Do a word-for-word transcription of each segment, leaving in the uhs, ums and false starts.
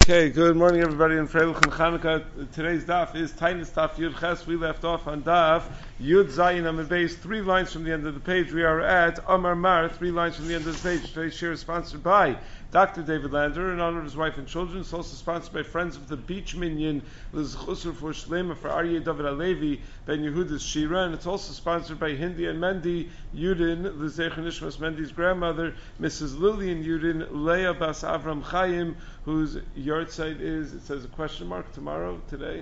Okay, good morning everybody in Freilich and Chanukah. Today's daf is Tainus Daf Yud Ches. We left off on daf Yud Zayin Amud Beis, three lines from the end of the page. We are at Amar Mar, three lines from the end of the page. Today's share is sponsored by Doctor David Lander in honor of his wife and children. It's also sponsored by Friends of the Beach Minyan, L'Zchusur for Shlema for Aryeh David Alevi, Ben Yehuda's Shira, and it's also sponsored by Hindi and Mendy Yudin, L'Zecher Nishmas Mendy's grandmother, Missus Lillian Yudin, Leah Bas Avram Chaim, whose yard site is, it says a question mark, tomorrow, today?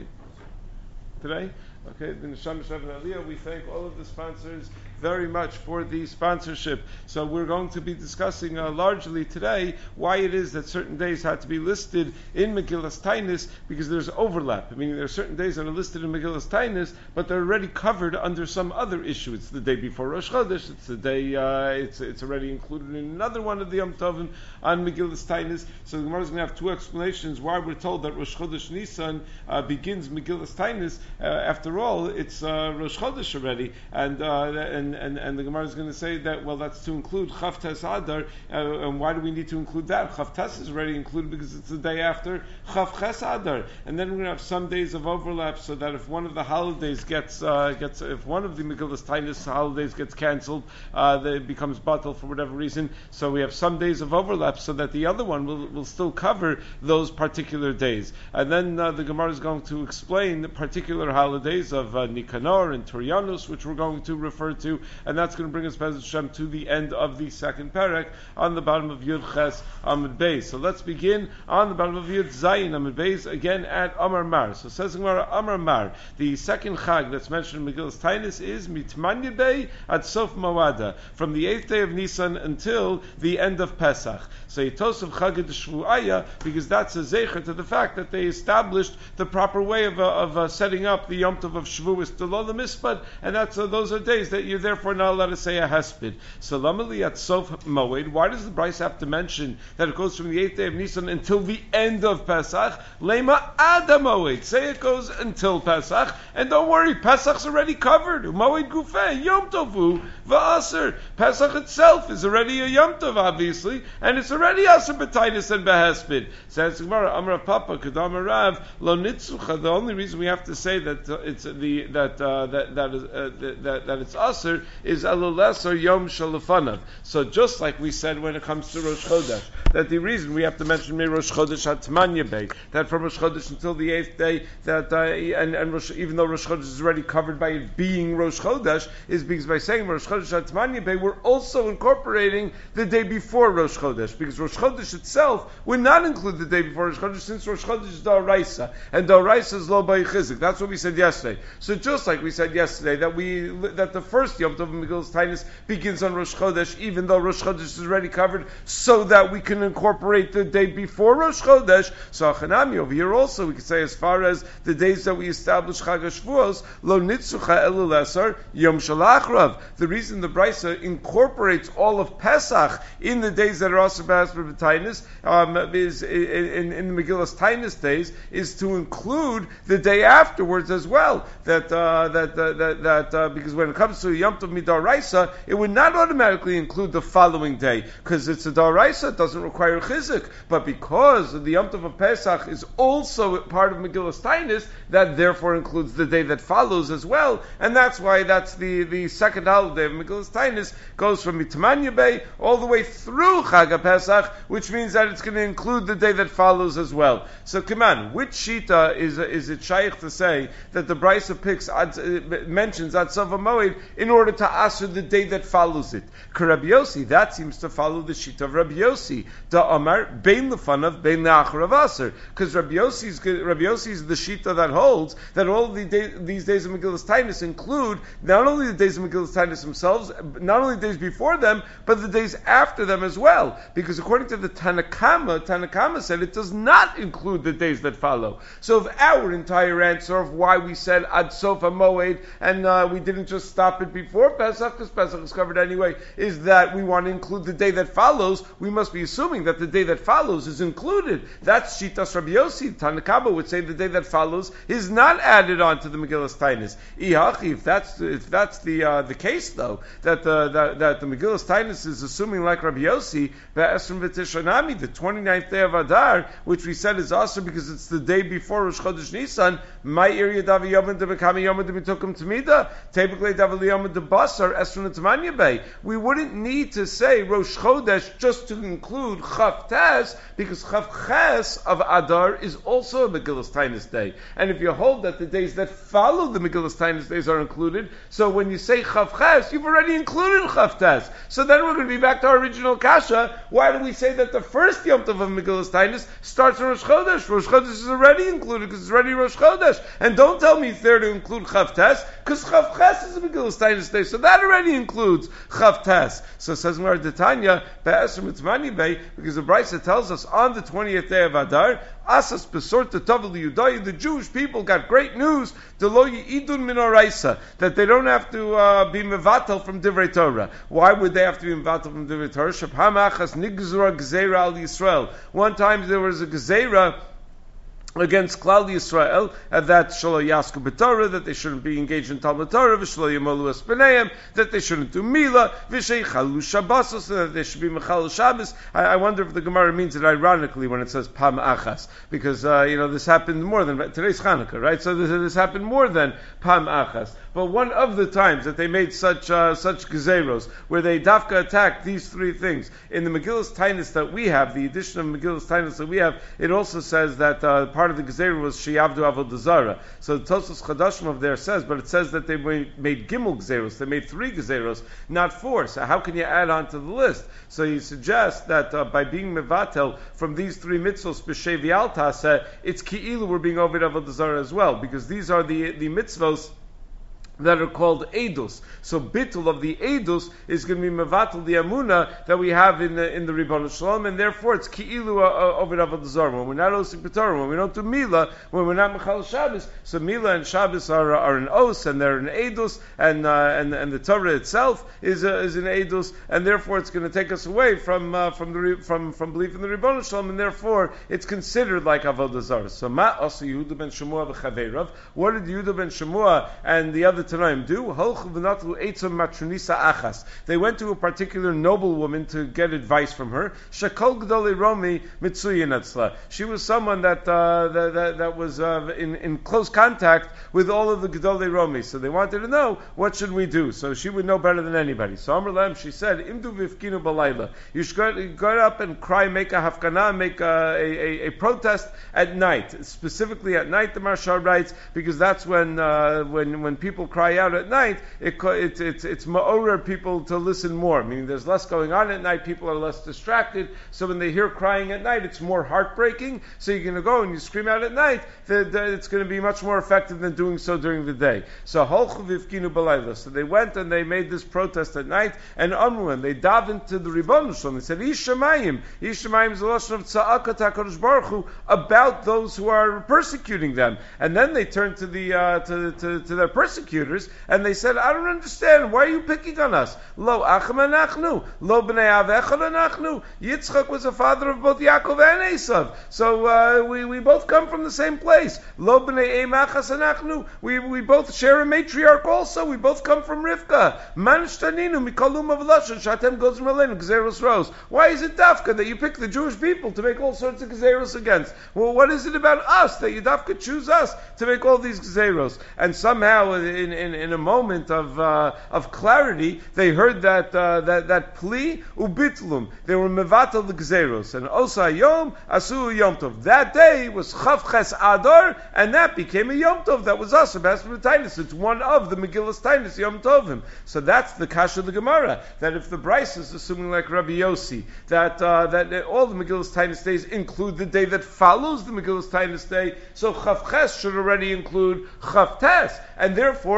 Today? Okay, the Neshama Shavin Aliyah, we thank all of the sponsors very much for the sponsorship. So we're going to be discussing uh, largely today why it is that certain days had to be listed in Megillas Tainus, because there's overlap. I mean, there are certain days that are listed in Megillas Tainus, but they're already covered under some other issue. It's the day before Rosh Chodesh, it's the day, uh, it's it's already included in another one of the Yom Tovim on Megillas Tainus. So the Gemara is going to have two explanations why we're told that Rosh Chodesh Nisan uh, begins Megillas Tainus. Uh, after all, it's uh, Rosh Chodesh already, and uh, and And, and the Gemara is going to say that, well, that's to include Chav Tes Adar, uh, and why do we need to include that? Chav Tes is already included because it's the day after Chav Ches Adar. And then we're going to have some days of overlap, so that if one of the holidays gets, uh, gets if one of the Megillas Tainus holidays gets cancelled, uh, it becomes batal for whatever reason. So we have some days of overlap, so that the other one will, will still cover those particular days. And then uh, the Gemara is going to explain the particular holidays of uh, Nikanor and Turianus, which we're going to refer to. And that's going to bring us, Bezrat Hashem, to the end of the second parak on the bottom of Yud Ches Amud Beis. So let's begin on the bottom of Yud Zayin Amud Beis, again at Amar Mar. So says Gemara, Amar Mar, the second Chag that's mentioned in Megillas Tainus is Mitmanya Bei at Sof Mawada, from the eighth day of Nisan until the end of Pesach. So Yitosef Chagid Shvu'aya, because that's a zecher to the fact that they established the proper way of, uh, of uh, setting up the Yom Tov of Shavuos Delol Mispad, and that's uh, those are days that you're therefore not allowed to say a hesped. So Lamali at Sof Moed, why does the Bryce have to mention that it goes from the eighth day of Nisan until the end of Pesach? Lema Ada Moed, say it goes until Pesach, and don't worry, Pesach's already covered. Moed Gufeh, Yom Tovu, Va'aser. Pesach itself is already a Yom Tov, obviously, and it's already Aser B'Tainus and Behesped. Says Gemara, Amar Papa, Kedam Rav, Lo Nitzucha. The only reason we have to say that uh, it's the that uh, that that is uh, that, that it's Aser is Alaleser Yom Shalafanav. So just like we said when it comes to Rosh Chodesh, that the reason we have to mention Rosh Chodesh Hatmanya Bay, that from Rosh Chodesh until the eighth day, that uh, and and Rosh, even though Rosh Chodesh is already covered by it being Rosh Chodesh, is because by saying Rosh Chodesh Hatmanya Bay, we're also incorporating the day before Rosh Chodesh, because Rosh Chodesh itself would not include the day before Rosh Chodesh, since Rosh Chodesh is Da'araisa, and Da'araisa is Lo Bay Chizik. That's what we said yesterday. So just like we said yesterday that we that the first Yom Tov Megillas Tainus begins on Rosh Chodesh, even though Rosh Chodesh is already covered, so that we can incorporate the day before Rosh Chodesh. So Achanami over here also we could say, as far as the days that we establish Chag HaShavuos, Lo Nitzucha Elu Lesar Yom Shalachrav. The reason the Brisa incorporates all of Pesach in the days that are also B'Asper B'Tainus, um, is in, in, in the Megillas Tainus days, is to include the day afterwards as well. That uh, that uh, that that uh, because when it comes to Yom Tov Midaraisa, it would not automatically include the following day, because it's a Daraisa, it doesn't require Chizik. But because the Yom Tov of Pesach is also part of Megillas Tainus, that therefore includes the day that follows as well, and that's why that's the, the second holiday of Megillas Tainus, goes from Mitmanya Bay all the way through Chag Pesach, which means that it's going to include the day that follows as well. So come on, which Shita is is it shaykh to say that the Brisa picks ad, uh, mentions Ad Sof Moed in order to answer the day that follows it? Rabbi Yossi, that seems to follow the Shita of Rabbi Yossi. Da Amar Bein Lefanav Bein Le'acharav Aser, because Rabbi Yossi's Rabbi Yossi's the Shita that holds that all the day, these days of Megillas Tainus include not only the days of Megillas Tainus themselves, not only the days before them, but the days after them as well. Because according to the Tanakama, Tanakama said it does not include the days that follow. So if our entire answer of why we said Ad Sof Moed and uh, we didn't just stop it before before Pesach, because Pesach is covered anyway, is that we want to include the day that follows. We must be assuming that the day that follows is included. That's Shitas Rabbi Yossi. Tanakaba would say the day that follows is not added on to the Megillas Tainis. If that's if that's the uh, the case though, that the that, that the Megillas Tainis is assuming like Rabbi Yossi, the twenty-ninth day of Adar, which we said is also because it's the day before Rosh Chodesh Nisan. My area Davi Yom de Bekami Yom de Bitokum Tamida, Tebekle Davi Yom de Basar Esron Tamanya Bay. We wouldn't need to say Rosh Chodesh just to include Chav Tes, because Chav Ches of Adar is also a Megillas Tainis day. And if you hold that the days that follow the Megillas Tainis days are included, so when you say Chav Ches, you've already included Chav Tes. So then we're going to be back to our original kasha. Why do we say that the first Yom Tov of Megillas Tainis starts on Rosh Chodesh? Rosh Chodesh is already included because it's already Rosh Chodesh. And don't tell me it's there to include Chav Tes, because Chav Ches is a Megillas Tainis day, so that already includes Chav Tes. So says Mar Detanya, Be'esr Mitzmani Bay, because the Brisa tells us on the twentieth day of Adar, Asas Besorta Tavil Yudai, the Jewish people got great news, Delo Yidun Min Oraisa, that they don't have to uh, be mevatel from Divrei Torah. Why would they have to be mevatel from Divrei Torah? Shapam Achas Nigzura Gzeira Al Yisrael. One time there was a Gzeira against Klal Yisrael, and that Shalo Yasku B'Torah, that they shouldn't be engaged in Talmud Torah, V'Shalo Yemolu Espeneim, that they shouldn't do Mila, V'Shei Chalu Shabbosos, that they should be Mechal Shabbos. I, I wonder if the Gemara means it ironically when it says Pam Achas, because, uh, you know, this happened more than, today's Chanukah, right? So this, this happened more than Pam Achas. But one of the times that they made such uh, such gezeros, where they dafka attacked these three things, in the Megillas Tainis that we have, the edition of Megillas Tainis that we have, it also says that uh, part of the gezerah was Sheyavdu Avodah Zarah. So Tosfos Chadashim of there says, but it says that they made, made Gimel gezeros, they made three gezeros, not four. So how can you add on to the list? So you suggest that uh, by being mevatel from these three mitzvos, b'shei v'al taseh, it's ki'ilu we're being over Avodah Zarah as well, because these are the the mitzvos that are called edus. So bittul of the edus is going to be mevatel the amuna that we have in the in the Ribbon Shalom, and therefore it's ki'ilu of it avodah zarah. When we're not osik b'torah, when we don't do mila, when we're not mechal Shabbos, so mila and Shabbos are are an os and they're an edus, and uh, and and the Torah itself is a, is an edus, and therefore it's going to take us away from uh, from the from from belief in the Ribbon Shalom, and therefore it's considered like avodah zarah. So ma also Yehuda ben Shemua v'chaveirav. What did Yehuda ben Shemua and the other Tanaim do? They went to a particular noble woman to get advice from her. She was someone that uh, that, that, that was uh, in, in close contact with all of the Gedolei Romi. So they wanted to know, what should we do? So she would know better than anybody. So Amar Lahem, she said, Imdu vifkinu balayla. You should go, go up and cry, make a hafkana, make a, a, a protest at night. Specifically at night, the Maharsha writes, because that's when uh, when when people cry out at night, it, it, it, it's ma'orer people to listen more. Meaning there's less going on at night, people are less distracted, so when they hear crying at night, it's more heartbreaking, so you're going to go and you scream out at night, that it's going to be much more effective than doing so during the day. So holchu vivkinu balayla. So they went and they made this protest at night, and Amru, and they davened to the Ribbon Shalom. They said, Ish Shamayim. Ish Shamayim is the lashon of tza'akat HaKadosh Baruch Hu, about those who are persecuting them. And then they turned to the uh, to, to, to their persecutors, and they said, I don't understand, why are you picking on us? Lo acham anachnu, lo b'nei avechad anachnu. Yitzchak was a father of both Yaakov and Esav. So uh, we, we both come from the same place. Lo b'nei emachas anachnu. We, we both share a matriarch also. We both come from Rivka. Man shtaninu mikolum of lashon shatem gozim aleinu gzeros rose. Why is it dafka that you pick the Jewish people to make all sorts of gzeros against? Well, what is it about us that you dafka choose us to make all these gzeros? And somehow in, in, in a moment of uh, of clarity, they heard that uh, that that pli ubitlum. They were mevatel the gzeros, and osa yom asu yom tov. That day was chav ches adar, and that became a yom tov. That was us, Sebastian Tainus. It's one of the Megillas Tainus yom tovim. So that's the kasha of the Gemara. That if the Bryce is assuming like Rabbi Yossi that uh, that all the Megillas Tainus days include the day that follows the Megillas Tainus day, so chav ches should already include chav tes, and therefore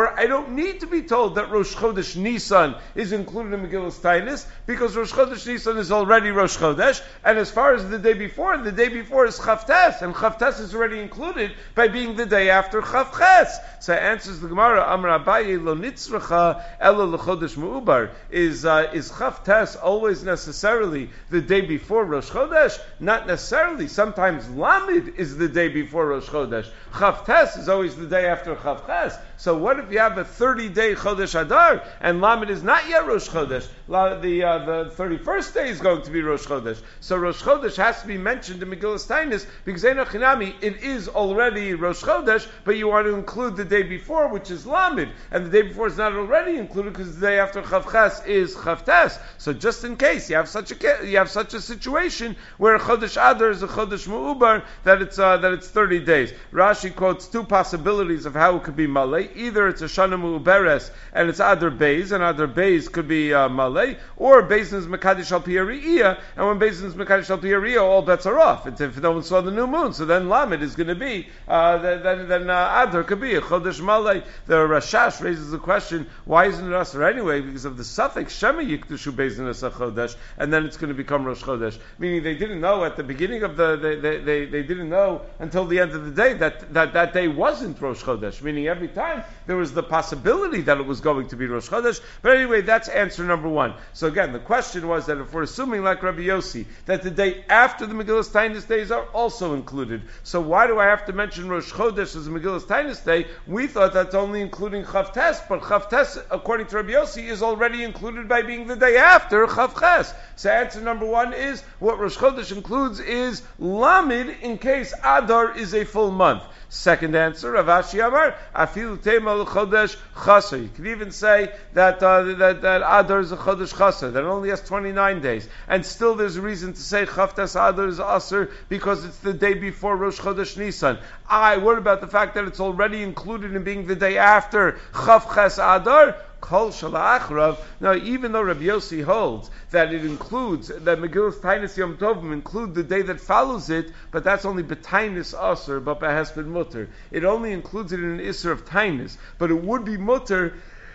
therefore I don't need to be told that Rosh Chodesh Nisan is included in Megillas Taanis, because Rosh Chodesh Nisan is already Rosh Chodesh, and as far as the day before, the day before is Chavtes, and Chavtes is already included by being the day after Chavches. So answers the Gemara, Amar Abaye lo nitzracha elo l'chodesh me'ubar. Is uh, is Chavtes always necessarily the day before Rosh Chodesh? Not necessarily. Sometimes Lamed is the day before Rosh Chodesh. Chavtes is always the day after Chavches. So what if you have a thirty-day Chodesh Adar and Lamed is not yet Rosh Chodesh? The uh, the thirty-first day is going to be Rosh Chodesh. So Rosh Chodesh has to be mentioned in Megillas Taanis because Eino Chinami, it is already Rosh Chodesh, but you want to include the day before, which is Lamed, and the day before is not already included because the day after Chavches is Chavtes. So just in case you have such a you have such a situation where a Chodesh Adar is a Chodesh Me'ubar, that it's uh, that it's thirty days. Rashi quotes two possibilities of how it could be Malay. Either it's a Shana Mu'uberes and it's Adar Beis, and Adar Beis could be uh, Malay, or Beis is Mekadesh Al Pi Hariyah, and when Beis is Mekadesh Al Pi Hariyah, all bets are off. It's if no one saw the new moon, so then Lamed is going to be, uh, then, then uh, Adar could be a Chodesh Malay. The Rashash raises the question, why isn't it Asr anyway? Because of the suffix Shema Yikdushu Beis Nasa Chodesh, and then it's going to become Rosh Chodesh. Meaning they didn't know at the beginning of the, they, they, they, they didn't know until the end of the day that, that that day wasn't Rosh Chodesh. Meaning every time there was the possibility that it was going to be Rosh Chodesh. But anyway, that's answer number one. So again, the question was that if we're assuming like Rabbi Yossi, that the day after the Megillas Taanis days are also included, so why do I have to mention Rosh Chodesh as a Megillas Taanis day? We thought that's only including Chavtes, but Chavtes, according to Rabbi Yossi, is already included by being the day after Chavches. So answer number one is, what Rosh Chodesh includes is Lamed in case Adar is a full month. Second answer, Rav Ashi Amar, Afilu Tema Chodesh Chaser. You could even say that, uh, that that Adar is a Chodesh Chaser, that it only has twenty-nine days. And still there's a reason to say Chavtes Adar is Aser because it's the day before Rosh Chodesh Nisan. I, what about the fact that it's already included in being the day after Chavches Adar? Kol Shalachrav. Now, even though Rabbi Yossi holds that it includes, that Megillas Taanis Yom Tovim include the day that follows it, but that's only B'Tainis Aser, but Behesped Mutter. It only includes it in an Isser of Tainis, but it would be Mutter,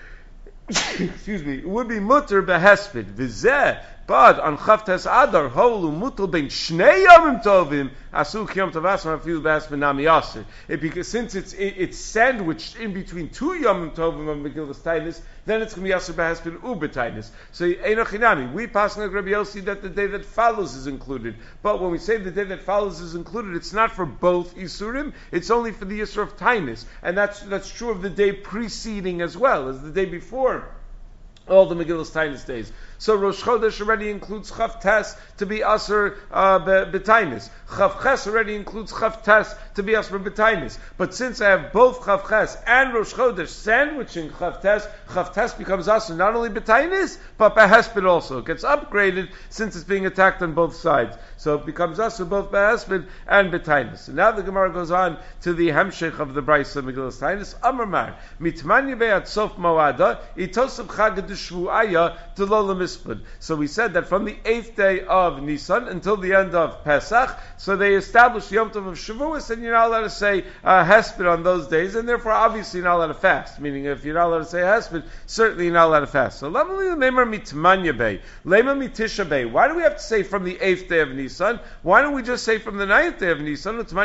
excuse me, it would be Mutter Behesped. Vizeh, but on Chavtes Adar, Holu Mutal Ben Shnei Yomim Tovim, Asuk Yom Tovasma Fil Bas Benami Aser. It because since it's it, it's sandwiched in between two Yomim Tovim of Megillas Taanis, then it's going to be Aser Behesped Ubetainis. So Eino Chinami, we pass like Rabbi Yossi that the day that follows is included. But when we say the day that follows is included, it's not for both Isurim. It's only for the Yisur of Tainis, and that's that's true of the day preceding as well as the day before all the Megillas Taanis days. So Rosh Chodesh already includes Chavtes to be Aser uh, B'Tainis. Chavches already includes Chavtes to be Aser B'Tainis. But since I have both Chavches and Rosh Chodesh sandwiching Chavtes, Chavtes becomes Aser not only B'Tainis, but Behesped also. It gets upgraded since it's being attacked on both sides. So it becomes Aser both Behesped and B'Tainis. So now the Gemara goes on to the Hemshech of the Brayso Megillas Taanis. Amar Mar, Mitmanya Be'at Sof Moada, Itosav Chagad Shvu'aya Delol Mispud. So we said that from the eighth day of Nisan until the end of Pesach, so they established the Yom Tov of Shavuos, and you're not allowed to say uh, Hesped on those days, and therefore obviously you're not allowed to fast. Meaning, if you're not allowed to say Hesped, certainly you're not allowed to fast. So Lema Mitmanya Bey, Lema Mitisha Bey. Why do we have to say from the eighth day of Nisan? Why don't we just say from the ninth day of Nisan? And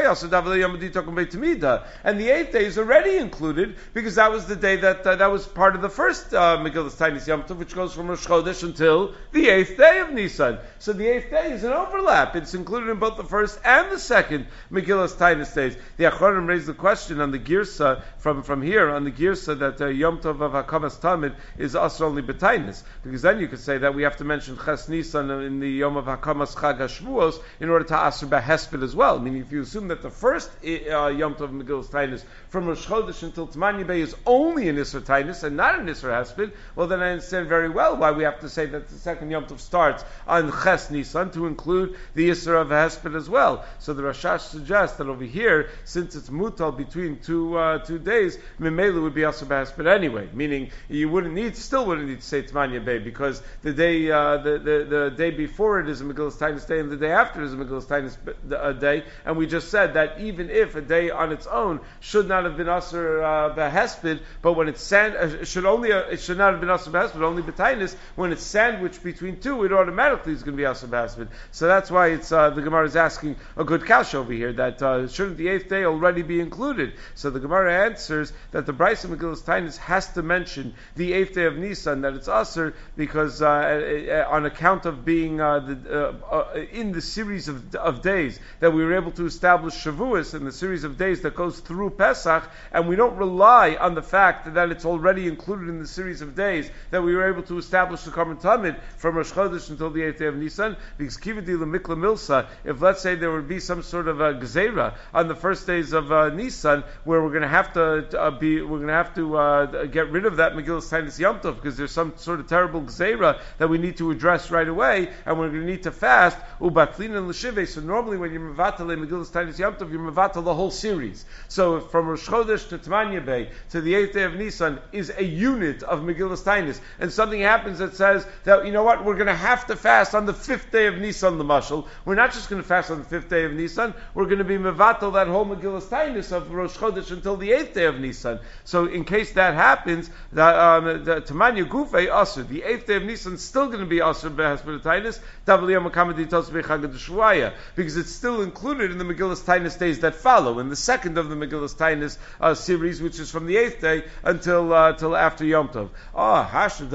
the eighth day is already included because that was the day that uh, that was part of the first uh, Megillas Taanis Yom Tov, which goes from Rosh Chodesh until the eighth day of Nisan. So the eighth day is an overlap. It's included in both the first and the second Megillas Taanis days. The Achronim raised the question on the Girsa from, from here, on the Girsa that uh, Yom Tov of Hakamas Tamid is also only B'Tainis. Because then you could say that we have to mention Ches Nisan in the Yom of Hakamas Chag HaShvuos in order to Asr Behesped as well. Meaning if you assume that the first uh, Yom Tov Megillas Taanis from Rosh Chodesh until T'manya Bey is only an Isser Taanis and not an Isser Hesped, well then I understand very well why we have to say that the second Yom Tov starts on Ches Nisan to include the Yisra of Hesped as well. So the Rashash suggests that over here, since it's mutal between two uh, two days, Mimela would be Asr B'Hesped anyway, meaning you wouldn't need, still wouldn't need to say Tmanya Bay, because the day uh, the, the, the day before it is a Megillas Tainus day, and the day after it is a Megillas Tainus uh, day, and we just said that even if a day on its own should not have been Asr uh, B'Hesped, but when it's sand, uh, it should only uh, it should not have been Asr B'Hesped, only B'Tainus, when it's sandwiched between two, it automatically is going to be Asr B'Hesped. So that's why it's uh, the Gemara is asking a good kash over here, that uh, shouldn't the eighth day already be included? So the Gemara answers that the Brisa Megillas Tainus has to mention the eighth day of Nisan, that it's Asr, because uh, on account of being uh, the, uh, uh, in the series of, of days that we were able to establish Shavuos, in the series of days that goes through Pesach, and we don't rely on the fact that it's already included in the series of days that we were able to establish the Karban Tamid from Rosh Chodesh until the eighth day of Nisan, because Kivadi L'Mikla Milsa, if let's say there would be some sort of a Gzeira on the first days of uh, Nisan, where we're going to have to uh, be, we're going to have to uh, get rid of that Megillas Tainus Yom Tov, because there's some sort of terrible Gzeira that we need to address right away, and we're going to need to fast, Ubatlin and L'Shivei. So normally when you're Mevatel Megillas Tainus Yom Tov, you're Mevatel the whole series. So from Rosh Chodesh to Tmanya Bay to the eighth day of Nisan is a unit of Megillas Tainus, and something happens that says that, you know what, we're going to have to fast on the fifth day of Nisan, the mashal. We're not just going to fast on the fifth day of Nisan, we're going to be Mevatel that whole Megillas Tainus of Rosh Chodesh until the eighth day of Nisan. So in case that happens, that um, the Tamanya Gufei Asr, the eighth day of Nisan is still going to be Asr B'Hesped Tainus, because it's still included in the Megillas Tainus days that follow, in the second of the Megillas Tainus uh, series, which is from the eighth day until uh, till after Yom Tov. Ah,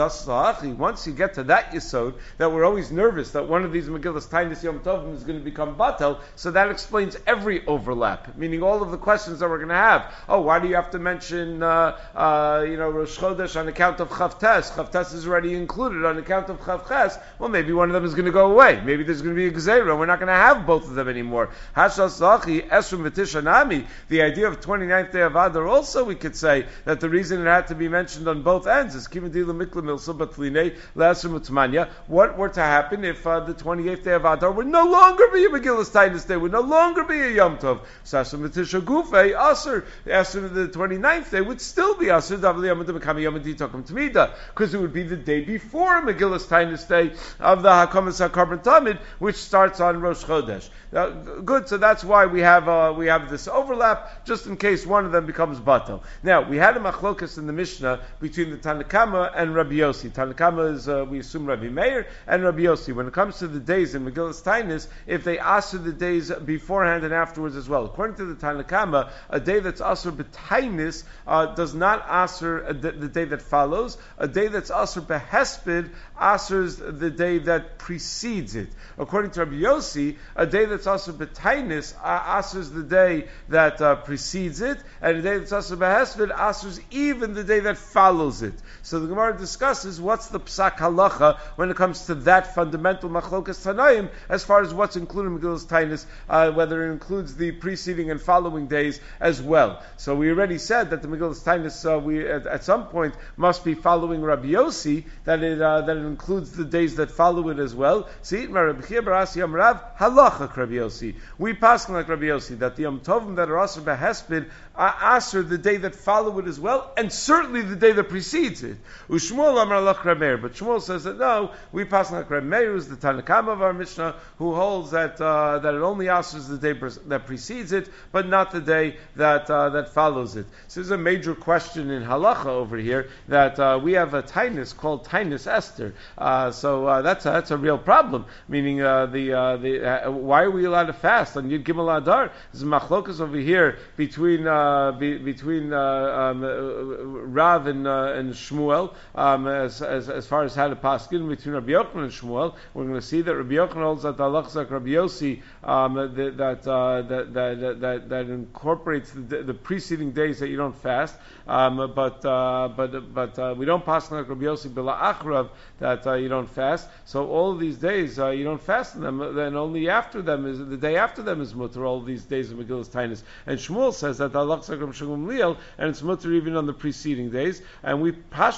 oh, once you get to that Yisod, that we're always nervous that one of these Megillas Tainus Yom Tovim is going to become Batel, so that explains every overlap, meaning all of the questions that we're going to have. Oh, why do you have to mention, uh, uh, you know, Rosh Chodesh on account of Chavtes? Chavtes is already included on account of Chavches. Well, maybe one of them is going to go away. Maybe there's going to be a Gzeira. We're not going to have both of them anymore. Hashas Zachi, Esrim V'Tishanami, the idea of twenty-ninth day of Adar, also we could say that the reason it had to be mentioned on both ends is Kivadila Mikla Milsa Batline Le'Esrim Utmanya. What were to happen if uh, the twenty-eighth day of Adar would no longer be a Megillas Tainus day, would no longer be a Yom Tov? Sashem V'Tisha Gufei, Asr, Asr the twenty-ninth day would still be Asr, Davli Yom Tov Yom Tov Tamida, because it would be the day before Megillas Tainus day of the Hakamas HaKarban Tamid, which starts on Rosh Chodesh. Uh, good, so that's why we have uh, we have this overlap, just in case one of them becomes batel. Now, we had a machlokas in the Mishnah between the Tanakama and Rabbi Yossi. Tanakama is, uh, we assume, Rabbi Meir, and Rabbi Yossi. When it comes to the days in Megillas Tainus, if they asr the days beforehand and afterwards as well. According to the Tanakama, a day that's asr b'tainus uh, does not asr the, the day that follows. A day that's asr b'hesped asrs the day that precedes it. According to Rabbi Yossi, a day that's asr b'tainus uh, asrs the day that uh, precedes it, and a day that's asr b'hesped asrs even the day that follows it. So the Gemara discusses what's the psak halacha when it comes to that fundamental machlokas tanaim, as far as what's included in Megillas Tainus, uh, whether it includes the preceding and following days as well. So we already said that the Megillas Tainus uh, we at, at some point must be following Rabbi Yossi, that it uh, that it includes the days that follow it as well. See, Rabbi Chia bar Asi Amrav halacha Rabbi Yossi. We pass like Rabbi Yossi that the Yom Tovim that are asr b'hesped are asr the day that follow it as well, and certainly the day that precedes it. Ushmuel Amar Lach Rabbi Meir, but Shmuel says that no, we pass like Rabbi Meir, who's the Tanakama of our Mishnah, who holds that uh, that it only asrs the day that precedes it, but not the day that uh, that follows it. So there's a major question in halacha over here that uh, we have a tainus called tainus Esther. Uh, so uh, that's a, that's a real problem. Meaning uh, the uh, the uh, why are we allowed to fast on Yud Gimel Adar? There's a machlokas over here between uh, be, between uh, um, uh, Rav and uh, and Shmuel um, as, as as far as how to paskin between Rabbi Yochanan and Shmuel. We're going to see that Rabbi Yochanan holds that the halachas like Rabbi Yossi um, that that, uh, that that that that incorporates the, the preceding days that you don't fast, um, but uh, but but uh, we don't pass like Rabbi Yossi bila achrav that uh, you don't fast. So all of these days uh, you don't fast in them. Then only after them is the day after them is mutter. All of these days of Megillas Tainus. And Shmuel says that the halachas like Rabbi Shimon Liel, and it's mutter even on the preceding days. And we pashtus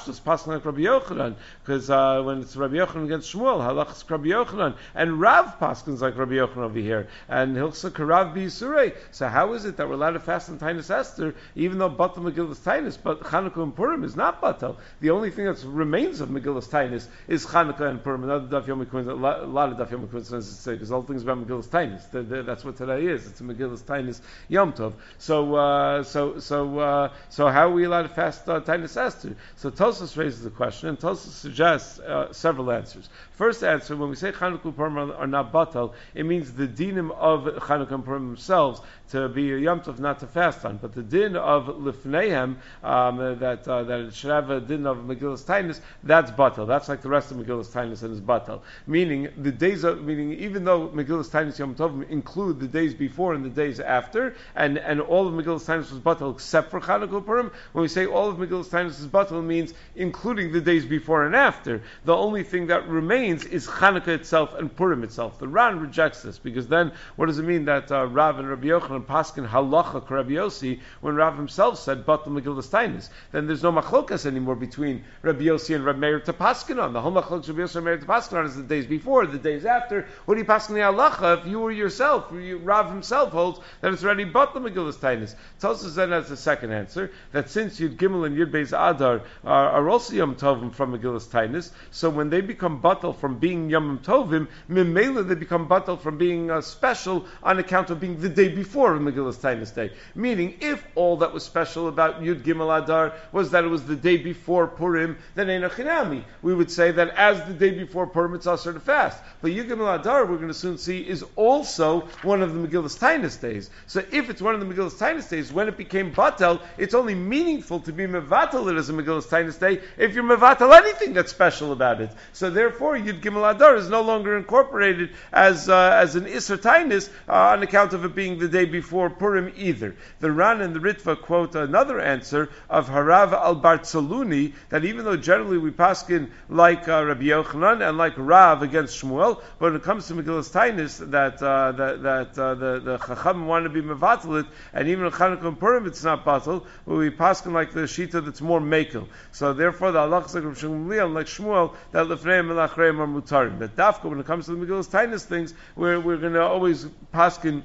Pashtus passing like Rabbi Yochanan, because uh, when it's Rabbi Yochanan against Shmuel, halachas Rabbi Yochanan, and Rav paskins like Rabbi Yochanan over here, and Hilchsa Karav B'Yisurei. So how is it that we're allowed to fast on Tainus Esther, even though Batal Megillas Tainus, but Chanukah and Purim is not Batal? The only thing that remains of Megillas Tainus is Chanukah and Purim. Another Daf Yomi coincidence, a lot of Daf Yomi coincidences say, because all things about Megillas Tainus. That's what today is. It's a Megillas Tainus Yom Tov. So, uh, so, so, uh, so how are we allowed to fast uh, Tainus Esther? So Tosfos raises the question, and Tosfos suggests uh, several answers. First answer, when we say Chanukah and Purim are, are not Batal, it means the dinim of Chanukah and Purim themselves to be a Yom Tov, not to fast on. But the din of Lifneihem, um, that uh, that it should have a din of Megillas Tainus, that's Batal. That's like the rest of Megillas Tainus and is Batal. Meaning the days of, meaning even though Megillas Tainus Yom Tov include the days before and the days after, and, and all of Megillas Tainus was Batal except for Chanukah and Purim, when we say all of Megillas Tainus is Batal, means including the days before and after. The only thing that remains is Chanukah itself and Purim itself. The Ran rejects this, because then what does it mean that uh, Rav and Rabbi Yochanan paskin halacha Rabbi Yossi when Rav himself said Batal Megillas Tainus? Then there's no machlokas anymore between Rabbi Yossi and Rabbi Meir to paskin on. The whole machlokas Rabbi Yossi and Meir to paskin on is the days before, the days after. What do you paskin the halacha if you were yourself? You, Rav himself holds that it's already Batal Megillas Tainus. Tosfos then has the second answer, that since Yud Gimel and Yud Beis Adar are, are also Yom Tovim from Megillas Tainus, so when they become Batal from being Yom Tovim, Mimela they become Batal from being uh, special on account of being the day before Megillas Tainus Day. Meaning, if all that was special about Yud Gimel Adar was that it was the day before Purim, then Eino Chinami. We would say that as the day before Purim, it's also to fast. But Yud Gimel Adar, we're going to soon see, is also one of the Megillas Tainus days. So if it's one of the Megillas Tainus days, when it became Batal, it's only meaningful to be Mevatel it as a Megillas Tainus Day if you're Mevatel anything that's special about it. So therefore, Yud Gimel Adar is no longer incorporated as uh, as an Isser Tainus uh, on account of it being the day before Purim either. The Ran and the Ritva quote another answer of Harav al Bartzaluni, that even though generally we paskin like uh, Rabbi Yochanan and like Rav against Shmuel, but when it comes to Megillas Tainus, that uh, that, that uh, the the Chacham want to be mevatel, and even in Chanukah and Purim it's not batal, but we paskin like the Shita that's more mekel. So therefore the halachas like Rav Shmuel, like Shmuel, that lefneim and lachreim are mutarim. That dafka when it comes to the Megillas Tainus things, we're we're going to always paskin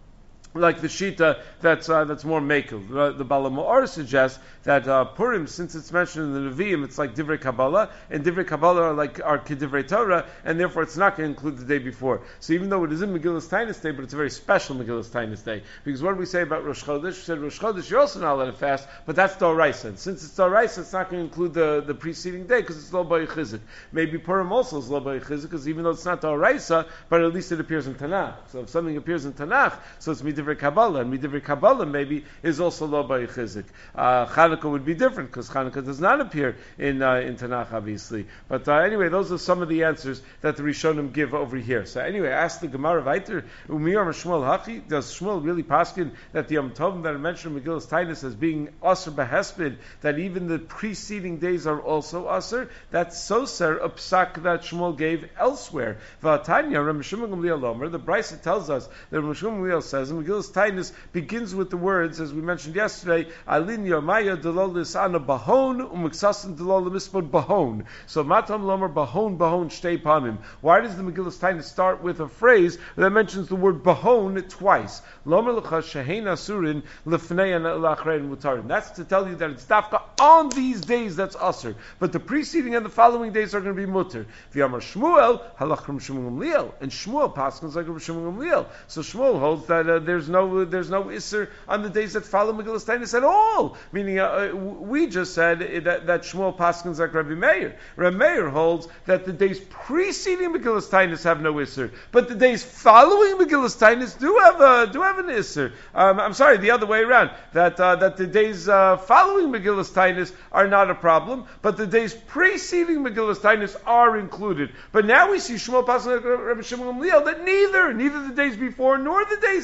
like the Shita that's uh, that's more mekel. The, the Bala Ma'or suggests that uh, Purim, since it's mentioned in the Nevi'im, it's like Divrei Kabbalah, and Divrei Kabbalah are like are Kedivrei Torah, and therefore it's not going to include the day before. So even though it is in Megillas Tainus Day, but it's a very special Megillas Tainus Day, because what do we say about Rosh Chodesh? We said Rosh Chodesh you're also not allowed to fast, but that's D'oraisa. And since it's D'oraisa, it's not going to include the, the preceding day because it's Lo B'Y Chizik. Maybe Purim also is Lo B'Y Chizik, because even though it's not D'oraisa, but at least it appears in Tanakh. So if something appears in Tanakh, so it's Midivrei Kabbalah, and Midivrei Kabbalah maybe is also Lo B'Y Chizik. Uh, Chanukah would be different because Chanukah does not appear in uh, in Tanakh, obviously. But uh, anyway, those are some of the answers that the Rishonim give over here. So anyway, I asked the Gemara Vayter, Umiyar Shmuel Hachi, does Shmuel really paskin that the Yom Tovim that are mentioned in Megillas Tainus as being Asr Behesped, that even the preceding days are also Asr? That's so sir a psak that Shmuel gave elsewhere. V'atanya Reb Shimon Gamliel Omer, the Brisa tells us that Reb Shimon Gamliel says in Megillas Tainus begins with the words, as we mentioned yesterday, Alin Yomaya Delolis Ana Bahon Umiksasin Delol Mispod Bahon. So Matam Lomer Bahon Bahon Shtei Pamim. Why does the Megillas Tainus start with a phrase that mentions the word Bahon twice? Lomer L'cha Shehein Asurin L'fnei and L'achrein Mutarin. That's to tell you that it's dafka on these days that's Asr, but the preceding and the following days are going to be Mutter. V'yamar Shmuel Halach Reb Shimon Gamliel, and Shmuel paskins like Reb Shimon Gamliel. So Shmuel holds that uh, there's no there's no Isser on the days that follow Megillas Tainus at all. Meaning, uh, we just said that, that Shmuel paskins like Rabbi Meir. Rabbi Meir holds that the days preceding Megillas Tainus have no Isser, but the days following Megillas Tainus do have a, do have an Isser. Um, I'm sorry, the other way around. That uh, that the days uh, following Megillas Tainus are not a problem, but the days preceding Megillas Tainus are included. But now we see Shmuel paskins like Rabbi Shimon Gamliel that neither, neither the days before nor the days after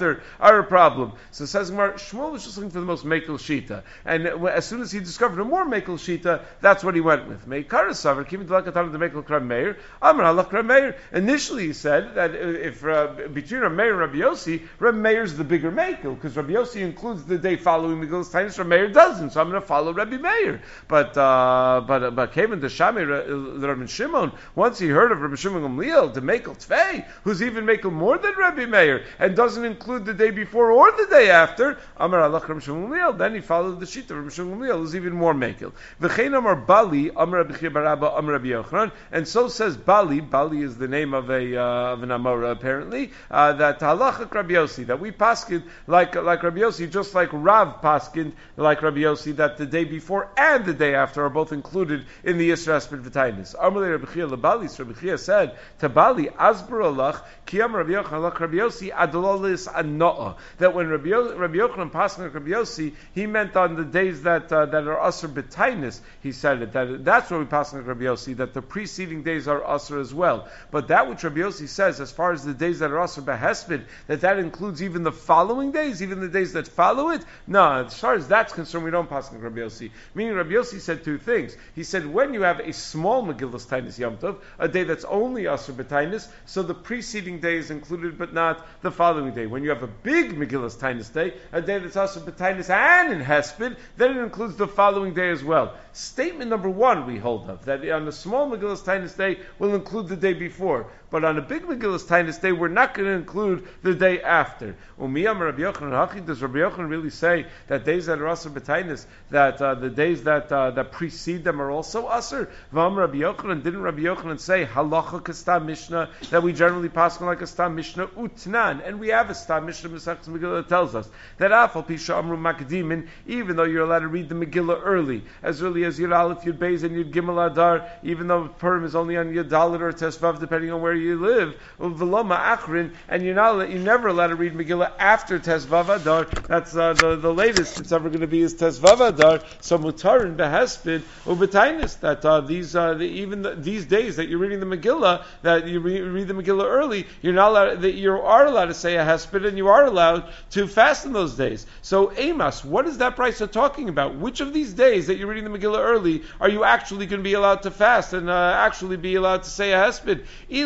after are a problem. So it says Gemara, Shmuel was just looking for the most Mekel Shita. And as soon as he discovered a more Mekel Shita, that's what he went with. Meikar Savar, Kim Dlakatam the Mekel Kram Meir, Amr Allah Kram Meir. Initially he said that if uh, between Rabbi Meir and Rabbi Yossi, Rabbi Meir's the bigger Mekel, because Rabbi Yossi includes the day following Megillas Tainus, Rabbi Meir doesn't, so I'm going to follow Rabbi Meir. But uh, but but came into Shami, Rabbi Shimon, once he heard of Rabbi Shimon Gamliel, the Mekel Tvei, who's even Mekel more than Rabbi Meir, and doesn't include the day before or the day after, Amar Allah Rabbi Shimon Gamliel, then he followed the sheet of Rabbi Shimon Gamliel, who's even more Mekel. V'chein Amar Bali, Amar Rabbi Chia Barabba, Amar Rabbi Yochanan, and so says Bali. Bali is the name of a uh, of an Amora apparently. Uh, that Halachak Rabbi Yossi, that we paskin like like Rabbi Yossi, just like Rav paskin like Rabbi Yossi, that the day before and the day after are both included in the Yisra Esped V'Tainis. Amalei Rabbi Chia LeBali, so Rabbi Chia said to Bali, Asber Alach, Kiyam Rabbi Yochanan Alach Rabbi Yossi Adololis Anoah, that when Rabbi, Yo- Rabbi Yochanan paskin like Rabbi Yossi, he meant on the days that uh, that are Asr B'Tainis, he said it, that that's where we paskin like Rabbi Yossi, that the preceding days are Asr as well. But that which Rabbi Yossi says, as far as the days that are Asr B'Hesped, that that includes even the following days, even the days that follow it? No, as far as that's concerned, we don't pass on Rabbi Yossi. Meaning Rabbi Yossi said two things. He said when you have a small Megillas Tainus Yom Tov, a day that's only Asr B'Tainus, so the preceding day is included but not the following day. When you have a big Megillas Tainus day, a day that's Asr B'Tainus and in Hesped, then it includes the following day as well. Statement number one we hold of, that on a small Megillas Tainus day will include the day before. But on a big Megillas Tainus day, we're not going to include the day after. Umiyam Rabbi Yochanan, does Rabbi Yochanan really say that days that are Asr B'Tainus, that uh, the days that uh, that precede them are also Asr? Vam Rabbi Yochanan, didn't Rabbi Yochanan say halacha kastam Mishnah, that we generally pass on like a stam Mishnah utnan, and we have a stam Mishnah Masechtas Megillah that tells us that afal pisha amru makdimin, even though you're allowed to read the Megillah early, as early as Yud Aleph, Yud Beis, and Yud Gimel Adar, even though Purim is only on Yud Dalet or Tesvav, depending on where you live, V'loma Achrin, and you're not you're never allowed to read Megillah after Tesvav Adar. That's uh, the the latest it's ever going to be is Tesvav Adar. So Mutarin Behesped Ubetainis, that uh, these uh, the, even the, these days that you're reading the Megillah, that you re- read the Megillah early, you're not allowed, that you are allowed to say a Hesped, and you are allowed to fast in those days. So Amos, what is that Brisa talking about? Which of these days that you're reading the Megillah early are you actually going to be allowed to fast and uh, actually be allowed to say a Hesped?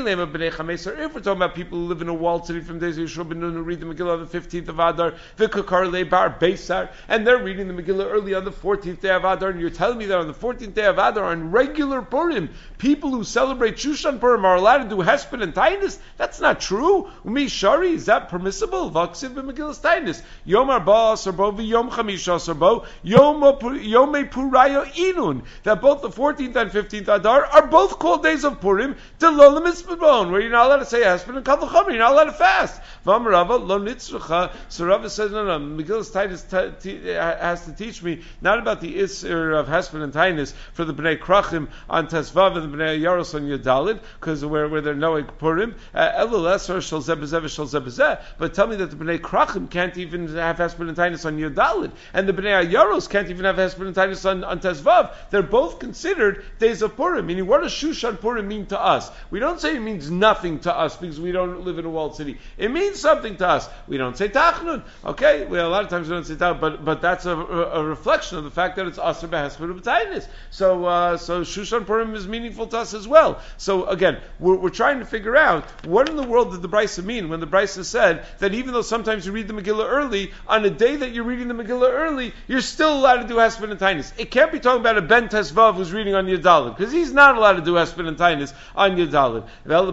If we're talking about people who live in a walled city from days of Yeshua ben Nun who read the Megillah on the fifteenth of Adar, V'kakar le'bar Beisar, and they're reading the Megillah early on the fourteenth day of Adar, and you're telling me that on the fourteenth day of Adar, on regular Purim, people who celebrate Shushan Purim are allowed to do Hesped and Tainus? That's not true. Umi Shari, is that permissible? V'ksiv b'Megillas Tainus. Yom Arba Asarbo v'Yom Chamisha Asarbo Yom Puraya Inun. That both the fourteenth and fifteenth Adar are both called days of Purim, Delolim Mitzvah, where you're not allowed to say Hesped and Kal V'chomer, you're not allowed to fast. V'amarava lo nitzrucha. So Rava says, no, no, Megillas Tainus t- t- has to teach me not about the Isser of Hesped and Tainus for the Bnei Krachim on Tesvav and the Bnei Yaros on Yudalid, because where, where they're knowing Purim, Elul Esor Shal Zebezeh Shal Zebezeh. But tell me that the Bnei Krachim can't even have Hesped and Tainus on Yudalid, and the Bnei Yaros can't even have Hesped and Tainus on, on Tesvav. They're both considered days of Purim. Meaning, what does Shushan Purim mean to us? We don't say it means nothing to us because we don't live in a walled city. It means something to us. We don't say Tachnun. Okay, well, a lot of times we don't say Tachnun, but but that's a, a, a reflection of the fact that it's Asr B'Hesped B'Tainis. So uh, so Shushan Purim is meaningful to us as well. So again, we're, we're trying to figure out what in the world did the Brisa mean when the Brisa said that even though sometimes you read the Megillah early, on a day that you're reading the Megillah early, you're still allowed to do Hesped and Tainis. It can't be talking about a Ben Tesvav who's reading on Yudalid, because he's not allowed to do Hesped and Tainis on Yudalid.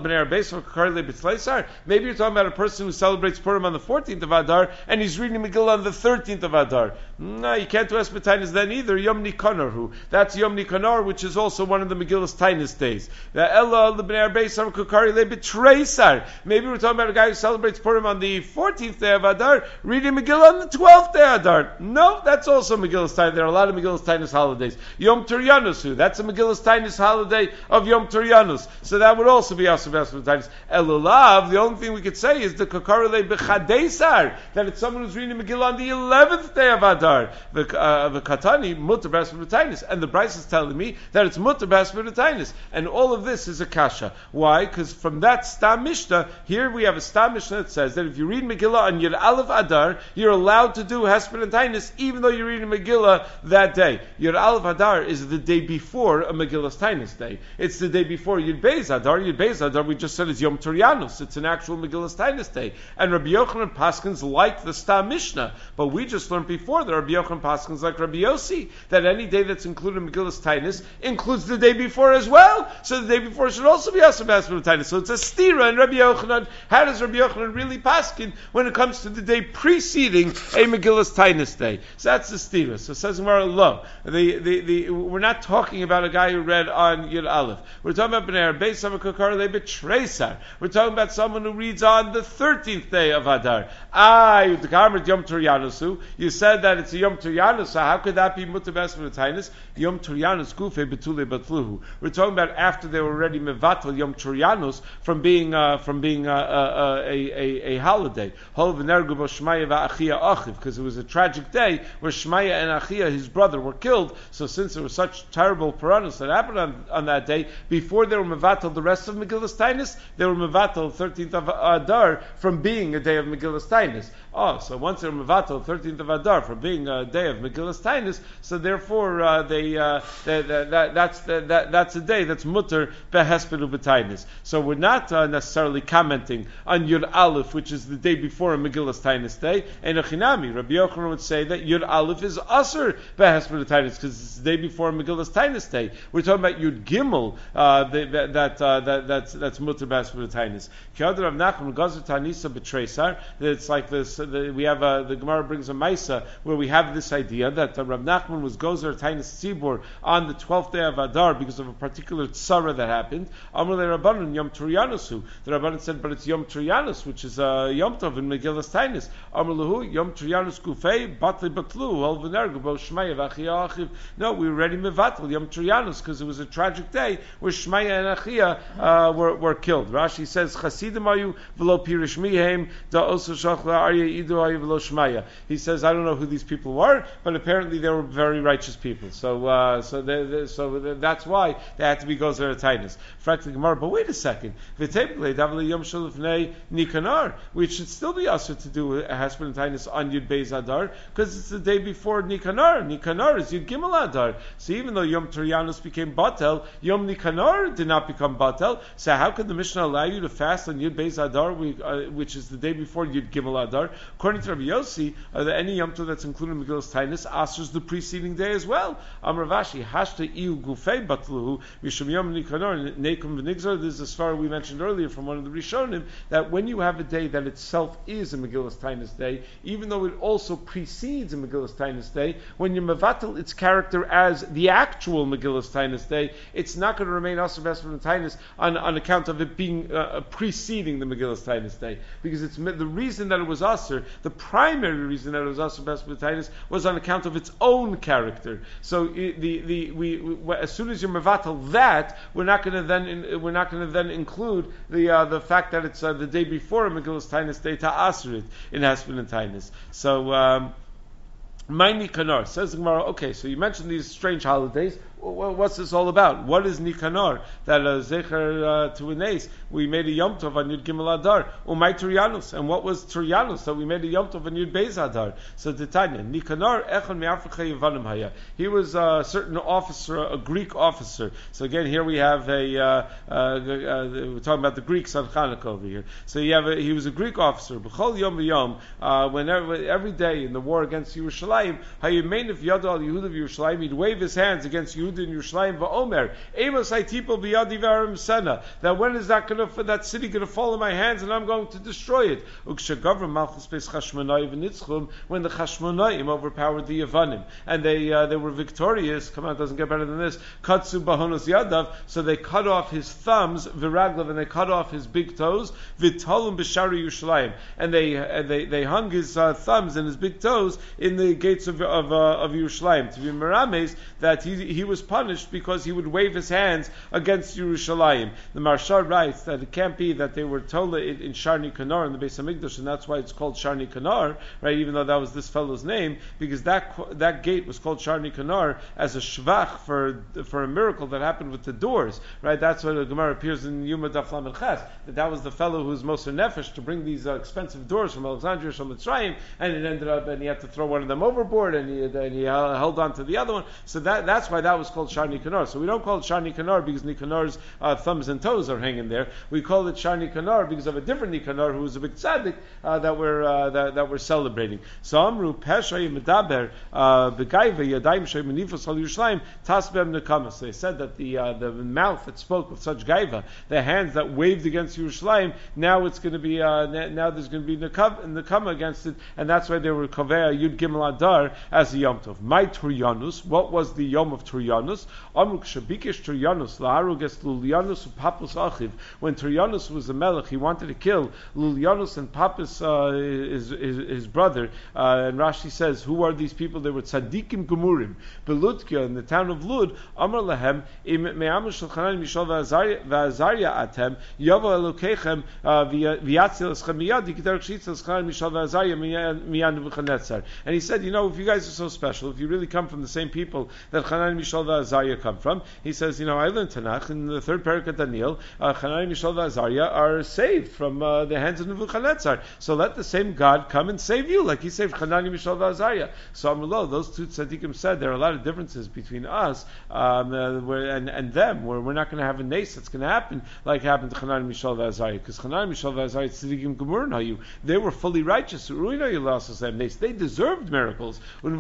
Maybe you're talking about a person who celebrates Purim on the fourteenth of Adar, and he's reading Megillah on the thirteenth of Adar. No, you can't do Hesped and Tainis then either. Yom Nikanor, that's Yom Nikanor, which is also one of the Megillah's Tainis days. Maybe we're talking about a guy who celebrates Purim on the fourteenth day of Adar, reading Megillah on the twelfth day of Adar. No, that's also Megillah's Tainis. There are a lot of Megillah's Tainis holidays. Yom Turyanus, that's a Megillah's Tainis holiday of Yom Turyanus. So that would also be Asr B'Hesped Tainis. Elulav, the only thing we could say is the Kakarele B'Chadesar, that it's someone who's reading Megillah on the eleventh day of Adar. The Katani, Mutter B'Hesped Tainis. And the Bryce is telling me that it's Mutter B'Hesped Tainis. And all of this is a kasha. Why? Because from that Stam Mishnah, here we have a Stam Mishnah that says that if you read read Megillah on Yud Aleph Adar, you're allowed to do Hesped and Tainus, even though you're reading Megillah that day. Yud Aleph Adar is the day before a Megillah's Tainus day. It's the day before Yud Beis Adar. Yud Beis Adar, we just said, is Yom Turianus. It's an actual Megillah's Tainus day. And Rabbi Yochanan Paskins like the Stam Mishnah, but we just learned before that Rabbi Yochanan Paskins like Rabbi Yossi, that any day that's included in Megillah's Tainus includes the day before as well. So the day before should also be Asur B'Hesped Tainus. So it's a stira in Rabbi Yochanan. How does Rabbi Yochanan really paskin when it comes to the day preceding a Megillah's Tainus day? So that's the stira. So it says Gemara, lo. The, the, the, we're not talking about a guy who read on Yud Aleph. We're talking about B'nei Beis Samakokar Lebet Treisar. We're talking about someone who reads on the thirteenth day of Adar. Ah, you Yom Turyanusu. You said that it's a Yom Turyanus. So how could that be Mutar B'Hesped Tainus? Yom Turyanus Gufe Betule Batluhu. We're talking about after they were already mevatel Yom Turyanus from being uh, from being uh, uh, a, a, a holiday. Because it was a tragic day where Shmaya and Achia, his brother, were killed. So since there was such terrible piranhas that happened on, on that day, before they were mevatel the rest of Megillah's Tainus, they were mevatel thirteenth of Adar from being a day of Megillah's Tainus. Oh, so once they were mevatel thirteenth of Adar from being a day of Megillah's Tainus, so therefore uh, they, uh, they, they that, that's that, that's a day that's mutter B'Hesped U'B'Tainus. So we're not uh, necessarily commenting on Yud Aleph, which is the day before a Megillah's Tainus day. And Achinami, Rabbi Yochanan would say that Yud Aleph is Asur B'Hesped U'Tainus because it's the day before a Megillah's Tainus day. We're talking about Yud Gimel uh, that that, uh, that that's that's mutter B'Hesped U'Tainus. Ki'ad Rav Nachman Gazer Tanisa B'Treisar. It's like this. The, we have a, the Gemara brings a Maisa where we have this idea that uh, Rav Nachman was Gozer Tainus Tzibur on the twelfth day of Adar because of a particular tzara that happened. Amar le Rabbanan Yom Turyanusu. The Rabbanan said, but it's Yom Turyanus, which is uh, Yom Tov in Megillah's Tainus. Amar lehu Yom Turyanus Gufei Batli Batlu Hol V'Nergu Bo Shmaya V'Achia Achiv. No, we were already mevatel Yom Turyanus because it was a tragic day where Shmaya and Achia uh, were, were killed. Rashi says Chasidim ayu v'lo pirish mihem da osu shachla arya idu ayu v'lo Shmaya. He says, I don't know who these people were, but apparently they were very righteous people. So, uh, so, they, they, so they, that's why they had to be gozer tainus. Frankly, Gemara. But wait a second. We should still be asked to do a hesped and tainus on Yud Beis Adar because it's the day before Nikanar. Nikanar is Yud Gimel Adar. So even though Yom Turyanus became Batel, Yom Nikanar did not become Batel. So how could the Mishnah allow you to fast on Yud Beis Adar, uh, which is the day before Yud Gimel Adar? According to Rabbi Yossi, uh, any Yom Tov that's included in Megillah's Tainus asers the preceding day as well. Amar Vashi hashta iu gufei batluhu mishum yom nikanor nekum v'nigzor. This is as far we mentioned earlier from one of the Rishonim that when you have a day that itself is a Megillah's Tainus day, even though it also precedes a Megillah's Tainus day, when you mevatel its character as the actual Megillah's Tainus day, it's not going to remain asur b'Hesped Tainus on, on account of it being uh, preceding the Megillah's Tainus day, because it's the reason that it was asur, the primary reason that it was asur b'Hesped Tainus was on account of its own character. So the the we, we as soon as you're mevatel that, we're not going to then in, we're not going to then include the uh, the fact that it's uh, the day before a Megillah's Tainus day to asur it in Hesped and Tainus. So. Um, My Nikanor, says the Gemara, okay, so you mentioned these strange holidays. What's this all about? What is Nikanor? That uh, Zecher uh, to Ines, we made a Yom Tov on Yud Gimel Adar. Umay Turyanus. And what was Turyanus? That we made a Yom Tov on Yud Beis Adar. So Titania, Nikanor Echon Me'Afrika Yevanim Haya. He was a certain officer, a Greek officer. So again, here we have a, uh, uh, uh, we're talking about the Greeks on Chanukah over here. So you have a, he was a Greek officer. B'chol Yom V'Yom, uh, whenever, every day in the war against Yerushalayim, Hayemein if Yadu al Yehuda of Yerushalayim, he'd wave his hands against Yehuda in Yerushalayim va'omer Amos Haitipol b'yadi v'arim sena. That when is that going to that city going to fall in my hands and I'm going to destroy it? Ukshagavra malchus beis Chashmonai v'nitzchum, when the Chashmonaim overpowered the Yavanim and they uh, they were victorious. Come on, it doesn't get better than this. Katsu bahonos yadav, so they cut off his thumbs v'raglav, and they cut off his big toes v'talum b'shari Yerushalayim, and they uh, they they hung his uh, thumbs and his big toes in the gates of of, uh, of Yerushalayim to be merames that he he was was punished because he would wave his hands against Yerushalayim. The Marsha writes that it can't be that they were told in, in Sharni Kanar in the Beis Hamikdash, and that's why it's called Sharni Kanar, right? Even though that was this fellow's name, because that that gate was called Sharni Kanar as a shvach for for a miracle that happened with the doors, right? That's what the Gemara appears in Yuma Daf Lamed Ches, that that was the fellow who was Moser Nefesh to bring these uh, expensive doors from Alexandria to Mitzrayim, and it ended up, and he had to throw one of them overboard, and he, and he held on to the other one. So that that's why that was called Sharni Kanar. So we don't call it Sharni Kanar because Nikanar's uh, thumbs and toes are hanging there. We call it Sharni Kanar because of a different Nikanar who was a big tzaddik uh, that we're uh, that, that we're celebrating. So Amru Peshay Medaber Begaiva Yadayim Shay Menifos Al Yerushalayim Tasbem Nekama. So they said that the uh, the mouth that spoke with such gaiva, the hands that waved against Yerushalayim, now it's going to be uh, now there's going to be nekama against it, and that's why they were kovea Yud Gimel Adar as a Yom Tov. My Turyanus, what was the Yom of Turyanus? Amruk Shabikesh Turyanus La'aruges Lulyanus Papus Achiv. When Turyanus was the melech, he wanted to kill Lulyanus and Papus, uh, his, his, his brother. Uh, and Rashi says, who are these people? They were tzaddikim gemurim. Beludkia, in the town of Lud, Amar Lahem, Im Me'amu Shulchanan Mishal Va'azarya Atem, Yavo Elokechem V'yatzil Eschem Miyad, Dikiter Kshitz Eschem Mishal Va'azarya Miyad Nebuchadnezzar. And he said, you know, if you guys are so special, if you really come from the same people that Hanan, Mishal, Va'azarya come from, he says, you know, I learned Tanakh in the third parak of Daniel, uh, Hanan, Mishal, Va'azarya are saved from uh, the hands of Nebuchadnezzar. So let the same God come and save you, like he saved Hanan, Mishal, Va'azarya. So Amrullah, those two tzaddikim said there are a lot of differences between us um, uh, where, and, and them, where we're not going to have a nace that's going to happen like happened to Hanan, Mishal, Va'azarya, because Hanan, Mishal, Va'azarya tzaddikim gemur nayu, they were fully righteous. They deserved miracles. And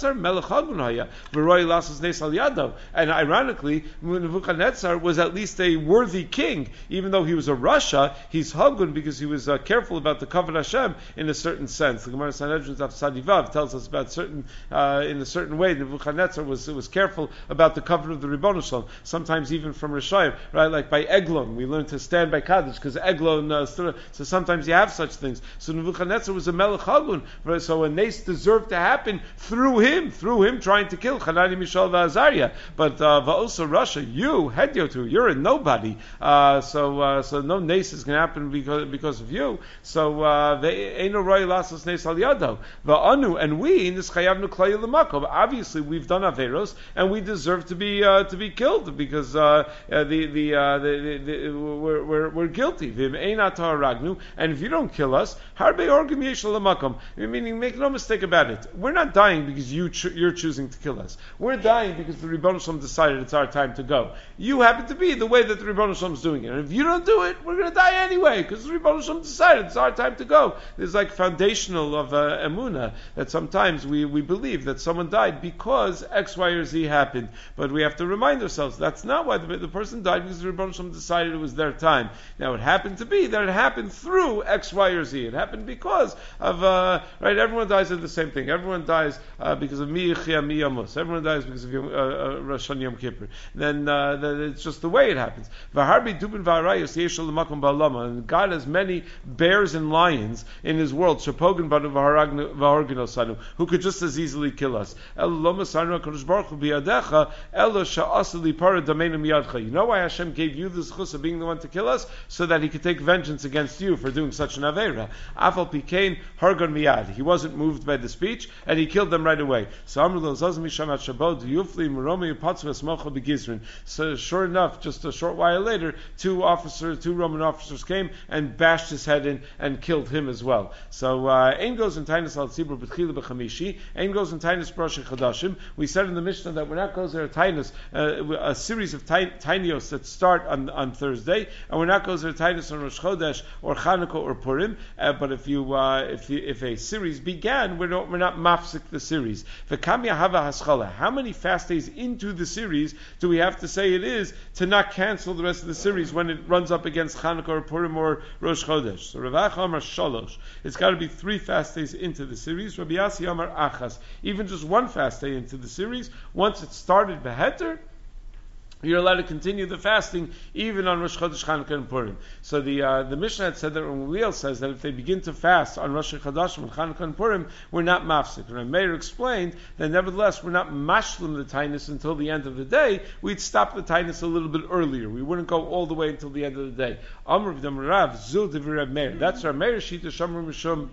ironically, Nebuchadnezzar was at least a worthy king, even though he was a Rasha. He's Hagun because he was uh, careful about the Kavod Hashem in a certain sense. The Gemara Sanhedrin of Sadivav tells us about certain, uh, in a certain way, Nebuchadnezzar was was careful about the Kavod of the Ribbon Shalom. Sometimes even from Rishayim, right? Like by Eglon, we learn to stand by Kaddish because Eglon. Uh, so sometimes you have such things. So Nebuchadnezzar was a Melech Hagun, right? So a nace deserved to happen through him, through him trying to kill Hanani, Mishael, Va'azarya. But Va'osa Russia, you Hedyotu, you're a nobody. Uh, so uh, so no nace is going to happen because because of you. So uh, they ain't no royal lasos nace al yado. Va'anu, and we in this chayavnu klai l'makom. Obviously, we've done averos and we deserve to be uh, to be killed because uh, uh, the the, uh, the, the, the we're, we're we're guilty. And if you don't kill us, harbe orgim yeshal l'makom. Meaning, make no mistake about it. We're not dying because you cho- you're choosing to kill us. We're dying because the Ribbon Shalom decided it's our time to go. You happen to be the way that the Ribbon Shalom is doing it. And if you don't do it, we're going to die anyway because the Ribbon Shalom decided it's our time to go. There's like foundational of uh, Emunah that sometimes we, we believe that someone died because X, Y, or Z happened. But we have to remind ourselves that's not why the, the person died because the Ribbon Shalom decided it was their time. Now it happened to be that it happened through X, Y, or Z. It happened because of, uh, right, everyone dies of the same thing. Everyone dies uh, because of Mi Yichya, Mi Yamos. Everyone dies because of Yom, uh, uh, Rosh Hashanah Yom Kippur. Then uh, the, it's just the way it happens. V'harbi dubin v'arayos yeshal l'makom ba'alama. And God has many bears and lions in His world. Shapogin b'anu v'harginosanu, who could just as easily kill us. El lo masanu HaKadosh Baruch Hu b'yadecha elo sha'asa lipara dameinu miyadcha. You know why Hashem gave you the zchus of being the one to kill us? So that He could take vengeance against you for doing such an avera. Afal pikein hargon miyad. He wasn't moved by the speech, and He killed them right away. So So sure enough, just a short while later, two officers, two Roman officers came and bashed his head in and killed him as well. So Ein goes in Tainus al Tzibur b'tchila b'chamishi, Ein goes in Tainus Rosh Chodashim. We said in the Mishnah that we're not goes there Tainus, uh, a series of Tainios that start on, on Thursday, and we're not goes there Tainus on Rosh Chodesh or Chanukah or Purim. Uh, but if you uh, if you, if a series began, we're not we're not mafsik the series. How many fast days into the series do we have to say it is to not cancel the rest of the series when it runs up against Chanukah or Purim or Rosh Chodesh? So Rav Acha Amar Shalosh. It's got to be three fast days into the series. Rabbi Yasi Amar Achas. Even just one fast day into the series, once it started beheter, you're allowed to continue the fasting even on Rosh Chodesh, Chanukah, and Purim. So the uh, the Mishnah had said that Gamliel says that if they begin to fast on Rosh Chodesh, and Chanukah, and Purim, we're not mafsik. And Meir explained that nevertheless we're not mashlim the tainus until the end of the day. We'd stop the tainus a little bit earlier. We wouldn't go all the way until the end of the day. Amr v'damarav zul divrei Meir. That's our Meir shita shamru mishum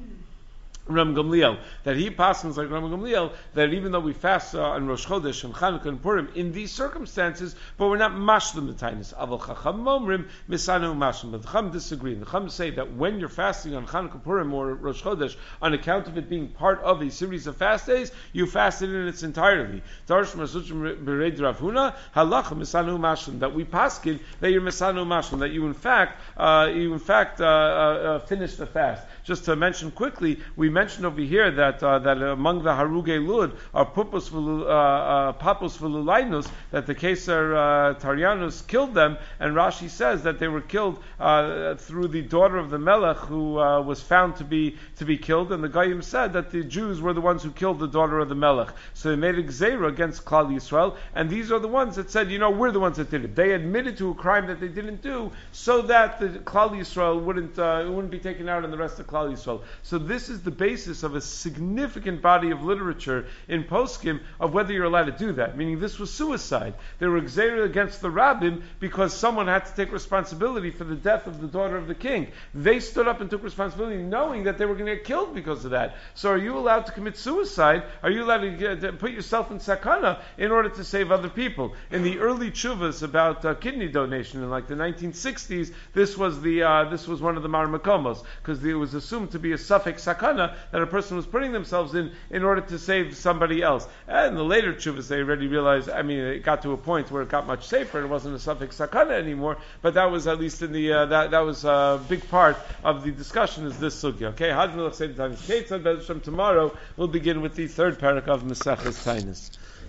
Ram Gamliel, that he passes like Ram Gamliel, that even though we fast uh, on Rosh Chodesh and Chanukah and Purim in these circumstances, but we're not mashlim the tainus. Aval chacham momrim misanu mashlim. But the Chacham disagree. The Chacham say that when you're fasting on Chanukah, Purim, or Rosh Chodesh, on account of it being part of a series of fast days, you fast it in its entirety. Darsh Masuchim Bered Rav Huna halacha misanu mashlim. That we paskin that you're misanu mashlim. That you in fact, uh, you in fact uh, uh, uh, finish the fast. Just to mention quickly, we mentioned over here that uh, that among the Haruge Lud are Pupus v'lu- uh, uh, Papus v'Lulainus, that the Kesar uh, Tarianus killed them, and Rashi says that they were killed uh, through the daughter of the Melech, who uh, was found to be to be killed, and the Goyim said that the Jews were the ones who killed the daughter of the Melech. So they made a Gzeira against Klal Yisrael, and these are the ones that said, you know, we're the ones that did it. They admitted to a crime that they didn't do, so that the Klal Yisrael wouldn't uh, wouldn't be taken out on the rest of Klal Yisrael. So this is the basis of a significant body of literature in Poskim of whether you're allowed to do that. Meaning this was suicide. They were exerted against the rabbin because someone had to take responsibility for the death of the daughter of the king. They stood up and took responsibility knowing that they were going to get killed because of that. So are you allowed to commit suicide? Are you allowed to, get, to put yourself in sakana in order to save other people? In the early tshuvas about uh, kidney donation in like the nineteen sixties, this was the uh, this was one of the marmakomos, because it was assumed to be a suffix sakana that a person was putting themselves in in order to save somebody else. And the later tshuvas, they already realized, I mean, it got to a point where it got much safer. It wasn't a suffix sakana anymore, but that was at least in the, uh, that, that was a big part of the discussion is this sugya. Okay, Hadmilach Seder Tainus. Tomorrow we'll begin with the third parak of Maseches Tainus.